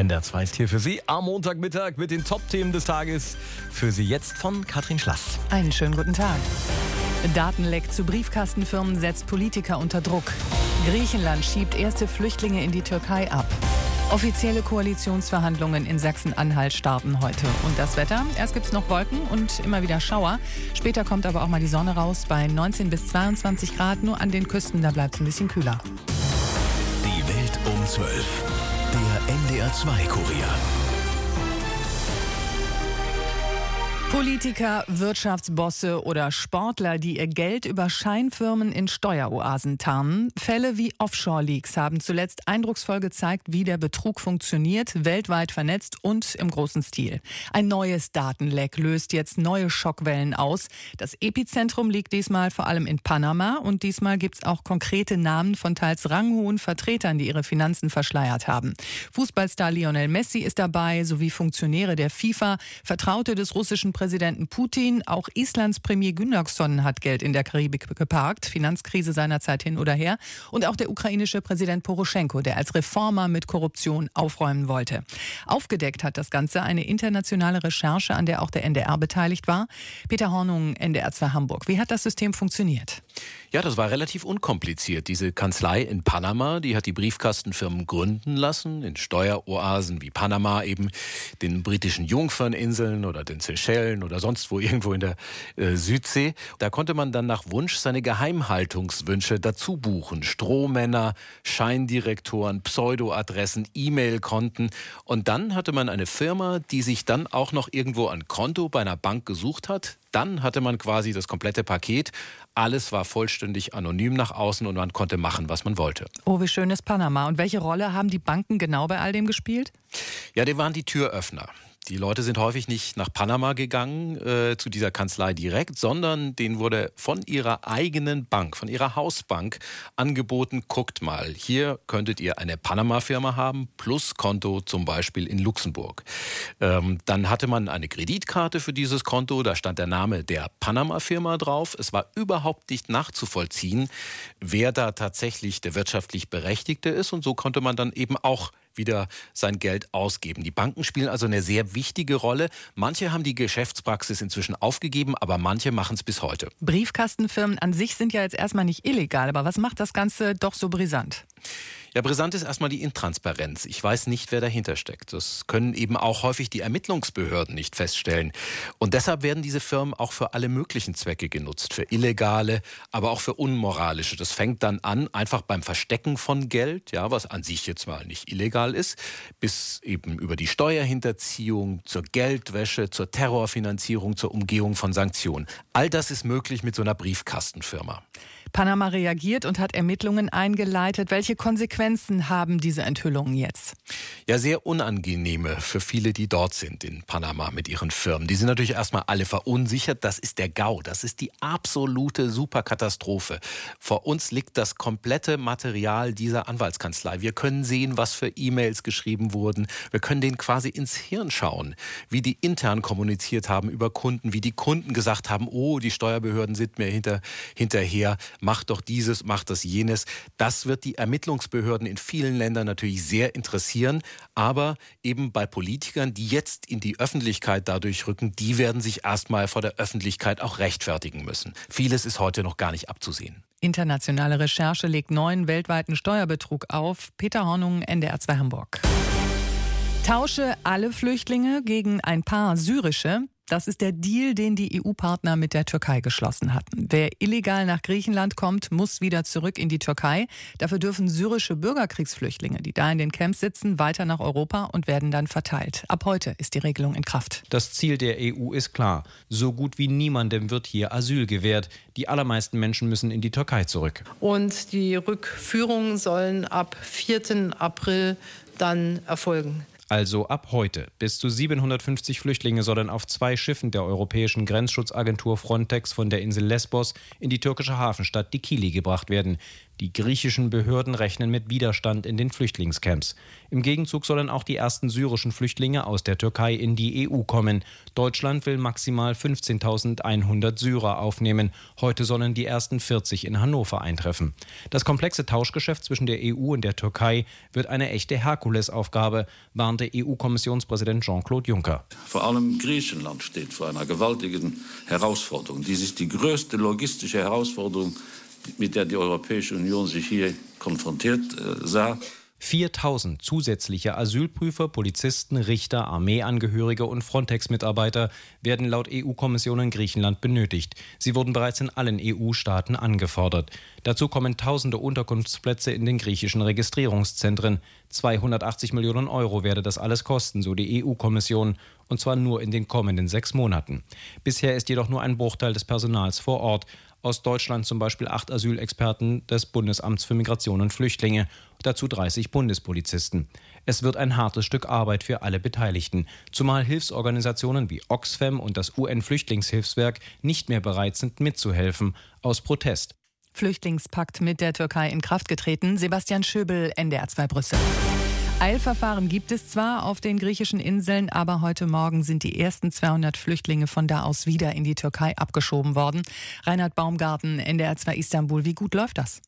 NDR 2 ist hier für Sie am Montagmittag mit den Top-Themen des Tages. Für Sie jetzt von Katrin Schlass. Einen schönen guten Tag. Datenleck zu Briefkastenfirmen setzt Politiker unter Druck. Griechenland schiebt erste Flüchtlinge in die Türkei ab. Offizielle Koalitionsverhandlungen in Sachsen-Anhalt starten heute. Und das Wetter? Erst gibt es noch Wolken und immer wieder Schauer. Später kommt aber auch mal die Sonne raus bei 19 bis 22 Grad. Nur an den Küsten, da bleibt es ein bisschen kühler. Die Welt um 12. Der NDR 2-Kurier. Politiker, Wirtschaftsbosse oder Sportler, die ihr Geld über Scheinfirmen in Steueroasen tarnen. Fälle wie Offshore-Leaks haben zuletzt eindrucksvoll gezeigt, wie der Betrug funktioniert, weltweit vernetzt und im großen Stil. Ein neues Datenleck löst jetzt neue Schockwellen aus. Das Epizentrum liegt diesmal vor allem in Panama und diesmal gibt es auch konkrete Namen von teils ranghohen Vertretern, die ihre Finanzen verschleiert haben. Fußballstar Lionel Messi ist dabei, sowie Funktionäre der FIFA, Vertraute des russischen Präsidenten Putin. Auch Islands Premier Gunnarsson hat Geld in der Karibik geparkt. Finanzkrise seinerzeit hin oder her. Und auch der ukrainische Präsident Poroschenko, der als Reformer mit Korruption aufräumen wollte. Aufgedeckt hat das Ganze eine internationale Recherche, an der auch der NDR beteiligt war. Peter Hornung, NDR 2 Hamburg. Wie hat das System funktioniert? Ja, das war relativ unkompliziert. Diese Kanzlei in Panama, die hat die Briefkastenfirmen gründen lassen, in Steueroasen wie Panama, eben den britischen Jungferninseln oder den Seychellen oder sonst wo irgendwo in der Südsee. Da konnte man dann nach Wunsch seine Geheimhaltungswünsche dazu buchen. Strohmänner, Scheindirektoren, Pseudoadressen, E-Mail-Konten. Und dann hatte man eine Firma, die sich dann auch noch irgendwo ein Konto bei einer Bank gesucht hat. Dann hatte man quasi das komplette Paket. Alles war vollständig anonym nach außen und man konnte machen, was man wollte. Oh, wie schön ist Panama. Und welche Rolle haben die Banken genau bei all dem gespielt? Ja, die waren die Türöffner. Die Leute sind häufig nicht nach Panama gegangen, zu dieser Kanzlei direkt, sondern denen wurde von ihrer eigenen Bank, von ihrer Hausbank angeboten, guckt mal, hier könntet ihr eine Panama-Firma haben, plus Konto zum Beispiel in Luxemburg. Dann hatte man eine Kreditkarte für dieses Konto, da stand der Name der Panama-Firma drauf. Es war überhaupt nicht nachzuvollziehen, wer da tatsächlich der wirtschaftlich Berechtigte ist, und so konnte man dann eben auch wieder sein Geld ausgeben. Die Banken spielen also eine sehr wichtige Rolle. Manche haben die Geschäftspraxis inzwischen aufgegeben, aber manche machen es bis heute. Briefkastenfirmen an sich sind ja jetzt erstmal nicht illegal, aber was macht das Ganze doch so brisant? Ja, brisant ist erstmal die Intransparenz. Ich weiß nicht, wer dahinter steckt. Das können eben auch häufig die Ermittlungsbehörden nicht feststellen. Und deshalb werden diese Firmen auch für alle möglichen Zwecke genutzt. Für illegale, aber auch für unmoralische. Das fängt dann an, einfach beim Verstecken von Geld, ja, was an sich jetzt mal nicht illegal ist, bis eben über die Steuerhinterziehung, zur Geldwäsche, zur Terrorfinanzierung, zur Umgehung von Sanktionen. All das ist möglich mit so einer Briefkastenfirma. Panama reagiert und hat Ermittlungen eingeleitet. Welche Konsequenzen haben diese Enthüllungen jetzt? Ja, sehr unangenehme für viele, die dort sind in Panama mit ihren Firmen. Die sind natürlich erstmal alle verunsichert. Das ist der GAU. Das ist die absolute Superkatastrophe. Vor uns liegt das komplette Material dieser Anwaltskanzlei. Wir können sehen, was für E-Mails geschrieben wurden. Wir können denen quasi ins Hirn schauen, wie die intern kommuniziert haben über Kunden, wie die Kunden gesagt haben, oh, die Steuerbehörden sind mir hinterher. Mach doch dieses, mach das jenes. Das wird die Ermittlungsbehörden in vielen Ländern natürlich sehr interessieren. Aber eben bei Politikern, die jetzt in die Öffentlichkeit dadurch rücken, die werden sich erstmal vor der Öffentlichkeit auch rechtfertigen müssen. Vieles ist heute noch gar nicht abzusehen. Internationale Recherche legt neuen weltweiten Steuerbetrug auf. Peter Hornung, NDR 2 Hamburg. Tausche alle Flüchtlinge gegen ein paar syrische. Das ist der Deal, den die EU-Partner mit der Türkei geschlossen hatten. Wer illegal nach Griechenland kommt, muss wieder zurück in die Türkei. Dafür dürfen syrische Bürgerkriegsflüchtlinge, die da in den Camps sitzen, weiter nach Europa und werden dann verteilt. Ab heute ist die Regelung in Kraft. Das Ziel der EU ist klar. So gut wie niemandem wird hier Asyl gewährt. Die allermeisten Menschen müssen in die Türkei zurück. Und die Rückführungen sollen ab 4. April dann erfolgen. Also ab heute. Bis zu 750 Flüchtlinge sollen auf 2 Schiffen der europäischen Grenzschutzagentur Frontex von der Insel Lesbos in die türkische Hafenstadt Dikili gebracht werden. Die griechischen Behörden rechnen mit Widerstand in den Flüchtlingscamps. Im Gegenzug sollen auch die ersten syrischen Flüchtlinge aus der Türkei in die EU kommen. Deutschland will maximal 15.100 Syrer aufnehmen. Heute sollen die ersten 40 in Hannover eintreffen. Das komplexe Tauschgeschäft zwischen der EU und der Türkei wird eine echte Herkulesaufgabe, warnte EU-Kommissionspräsident Jean-Claude Juncker. Vor allem Griechenland steht vor einer gewaltigen Herausforderung. Dies ist die größte logistische Herausforderung, mit der die Europäische Union sich hier konfrontiert sah. 4.000 zusätzliche Asylprüfer, Polizisten, Richter, Armeeangehörige und Frontex-Mitarbeiter werden laut EU-Kommission in Griechenland benötigt. Sie wurden bereits in allen EU-Staaten angefordert. Dazu kommen tausende Unterkunftsplätze in den griechischen Registrierungszentren. 280 Millionen Euro werde das alles kosten, so die EU-Kommission, und zwar nur in den kommenden 6 Monaten. Bisher ist jedoch nur ein Bruchteil des Personals vor Ort. Aus Deutschland zum Beispiel 8 Asylexperten des Bundesamts für Migration und Flüchtlinge, dazu 30 Bundespolizisten. Es wird ein hartes Stück Arbeit für alle Beteiligten, zumal Hilfsorganisationen wie Oxfam und das UN-Flüchtlingshilfswerk nicht mehr bereit sind, mitzuhelfen, aus Protest. Flüchtlingspakt mit der Türkei in Kraft getreten. Sebastian Schöbel, NDR 2 Brüssel. Eilverfahren gibt es zwar auf den griechischen Inseln, aber heute Morgen sind die ersten 200 Flüchtlinge von da aus wieder in die Türkei abgeschoben worden. Reinhard Baumgarten, NDR 2 Istanbul. Wie gut läuft das?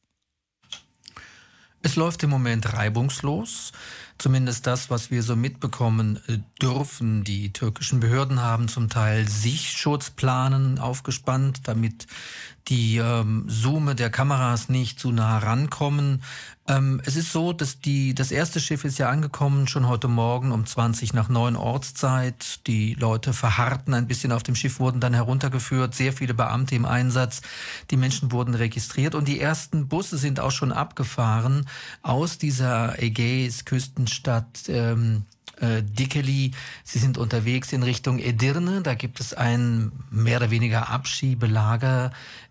Es läuft im Moment reibungslos. Zumindest das, was wir so mitbekommen dürfen. Die türkischen Behörden haben zum Teil Sichtschutzplanen aufgespannt, damit die Zoome der Kameras nicht zu nah rankommen. Es ist so, dass das erste Schiff ist ja angekommen, schon heute Morgen um 20:20 Ortszeit. Die Leute verharrten ein bisschen auf dem Schiff, wurden dann heruntergeführt, sehr viele Beamte im Einsatz. Die Menschen wurden registriert und die ersten Busse sind auch schon abgefahren aus dieser Ägäis-Küstenstadt Dikeli. Sie sind unterwegs in Richtung Edirne. Da gibt es ein mehr oder weniger Abschiebelager.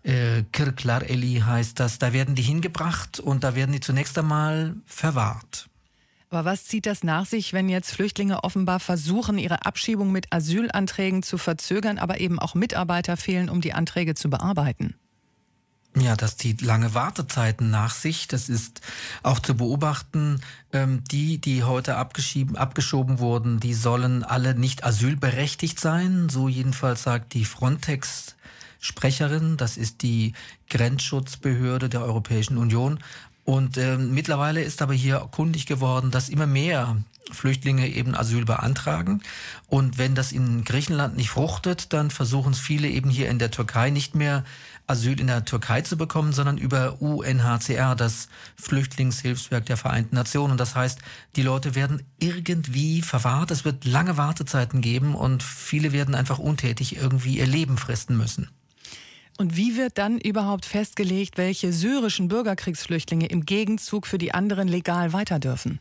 Kirklareli heißt das. Da werden die hingebracht und da werden die zunächst einmal verwahrt. Aber was zieht das nach sich, wenn jetzt Flüchtlinge offenbar versuchen, ihre Abschiebung mit Asylanträgen zu verzögern, aber eben auch Mitarbeiter fehlen, um die Anträge zu bearbeiten? Ja, das zieht lange Wartezeiten nach sich. Das ist auch zu beobachten. Die heute abgeschoben wurden, die sollen alle nicht asylberechtigt sein. So jedenfalls sagt die Frontex-Sprecherin. Das ist die Grenzschutzbehörde der Europäischen Union. Und mittlerweile ist aber hier kundig geworden, dass immer mehr Flüchtlinge eben Asyl beantragen. Und wenn das in Griechenland nicht fruchtet, dann versuchen es viele eben hier in der Türkei nicht mehr Asyl in der Türkei zu bekommen, sondern über UNHCR, das Flüchtlingshilfswerk der Vereinten Nationen. Und das heißt, die Leute werden irgendwie verwahrt. Es wird lange Wartezeiten geben und viele werden einfach untätig irgendwie ihr Leben fristen müssen. Und wie wird dann überhaupt festgelegt, welche syrischen Bürgerkriegsflüchtlinge im Gegenzug für die anderen legal weiter dürfen?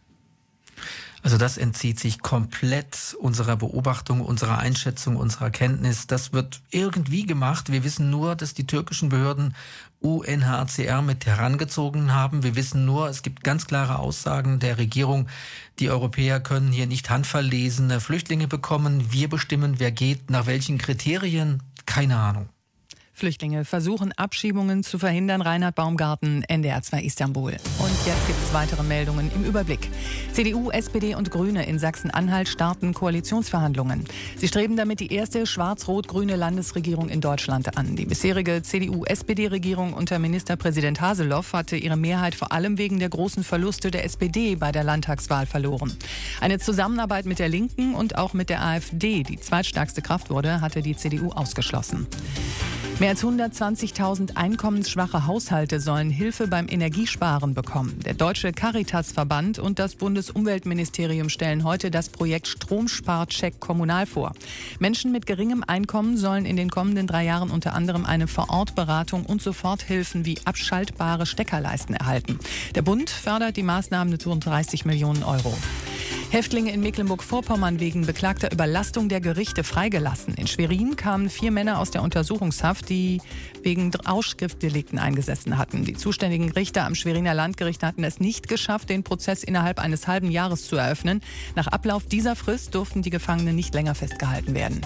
Also das entzieht sich komplett unserer Beobachtung, unserer Einschätzung, unserer Kenntnis. Das wird irgendwie gemacht. Wir wissen nur, dass die türkischen Behörden UNHCR mit herangezogen haben. Wir wissen nur, es gibt ganz klare Aussagen der Regierung, die Europäer können hier nicht handverlesene Flüchtlinge bekommen. Wir bestimmen, wer geht, nach welchen Kriterien, keine Ahnung. Flüchtlinge versuchen, Abschiebungen zu verhindern. Reinhard Baumgarten, NDR 2 Istanbul. Und jetzt gibt es weitere Meldungen im Überblick. CDU, SPD und Grüne in Sachsen-Anhalt starten Koalitionsverhandlungen. Sie streben damit die erste schwarz-rot-grüne Landesregierung in Deutschland an. Die bisherige CDU-SPD-Regierung unter Ministerpräsident Haseloff hatte ihre Mehrheit vor allem wegen der großen Verluste der SPD bei der Landtagswahl verloren. Eine Zusammenarbeit mit der Linken und auch mit der AfD, die zweitstärkste Kraft wurde, hatte die CDU ausgeschlossen. Mehr als 120.000 einkommensschwache Haushalte sollen Hilfe beim Energiesparen bekommen. Der Deutsche Caritasverband und das Bundesumweltministerium stellen heute das Projekt Stromsparcheck kommunal vor. Menschen mit geringem Einkommen sollen in den kommenden 3 Jahren unter anderem eine Vorortberatung und Soforthilfen wie abschaltbare Steckerleisten erhalten. Der Bund fördert die Maßnahmen mit rund 30 Millionen Euro. Häftlinge in Mecklenburg-Vorpommern wegen beklagter Überlastung der Gerichte freigelassen. In Schwerin kamen 4 Männer aus der Untersuchungshaft, die wegen Rauschgiftdelikten eingesessen hatten. Die zuständigen Richter am Schweriner Landgericht hatten es nicht geschafft, den Prozess innerhalb eines halben Jahres zu eröffnen. Nach Ablauf dieser Frist durften die Gefangenen nicht länger festgehalten werden.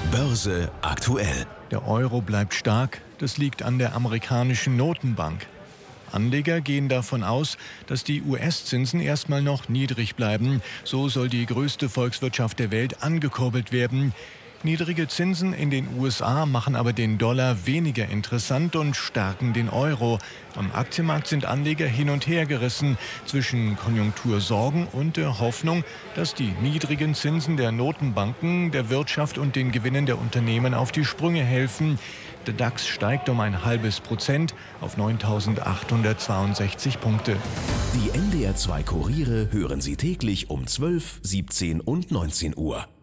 Börse aktuell. Der Euro bleibt stark. Das liegt an der amerikanischen Notenbank. Anleger gehen davon aus, dass die US-Zinsen erstmal noch niedrig bleiben. So soll die größte Volkswirtschaft der Welt angekurbelt werden. Niedrige Zinsen in den USA machen aber den Dollar weniger interessant und stärken den Euro. Am Aktienmarkt sind Anleger hin und her gerissen zwischen Konjunktursorgen und der Hoffnung, dass die niedrigen Zinsen der Notenbanken der Wirtschaft und den Gewinnen der Unternehmen auf die Sprünge helfen. Der DAX steigt um 0,5% auf 9.862 Punkte. Die NDR 2 Kuriere hören Sie täglich um 12, 17 und 19 Uhr.